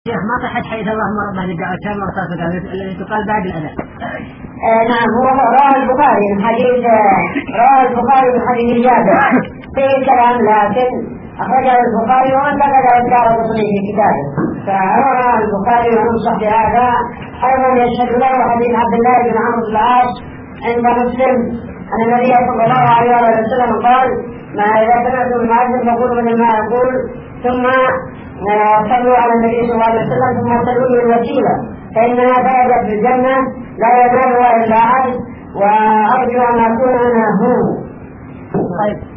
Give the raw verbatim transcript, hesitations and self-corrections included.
شيخ ما صحت حديث اللهم رب هذه الدعوة التامة وصلاة التي تقال بعد الأذان. آه نعم، هو رواه البخاري من حديث رواه البخاري من حديث جابر فيه كلام، لكن أخرجه البخاري ومن نقل الدارقطني في كتابه، فرواه البخاري وننصح بهذا. أيضا يشهد له حديث عبد الله بن عمرو بن العاص عند مسلم أن النبي صلى الله عليه وسلم قال: ما إذا سمعتم المؤذن فقولوا مثل ما يقول، ثم صلوا على النبي صلى الله عليه وسلم، ثم صلوا الوسيلة فإنها درجة في الجنة لا ينالها إلا عبد، وأرجو أن أكون أنا هو. طيب.